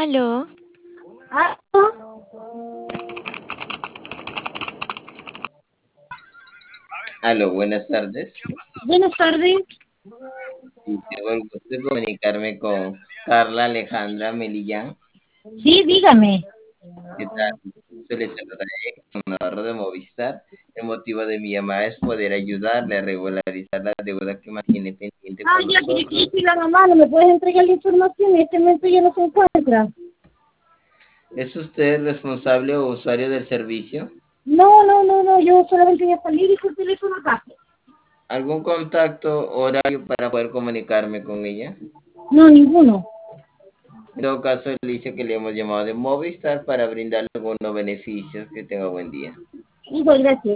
Aló, Ah, Aló, buenas tardes. buenas tardes. Sí, tengo el gusto de comunicarme con Carla Alejandra Melillán. Sí, dígame. ¿Qué tal? Se le saluda con ahorro de Movistar. El motivo de mi llamada es poder ayudarle a regularizar la deuda que mantiene pendiente Ah, con ya, pero aquí nosotros. estoy la mamá, ¿no me puedes entregar la información? En este momento ya no se encuentra. ¿Es usted el responsable o usuario del servicio? No, yo solamente voy a salir y su teléfono acá. ¿Algún contacto horario para poder comunicarme con ella? No, ninguno. En todo caso, le dice que le hemos llamado de Movistar para brindarle algunos beneficios. Que tenga buen día. Igual, gracias.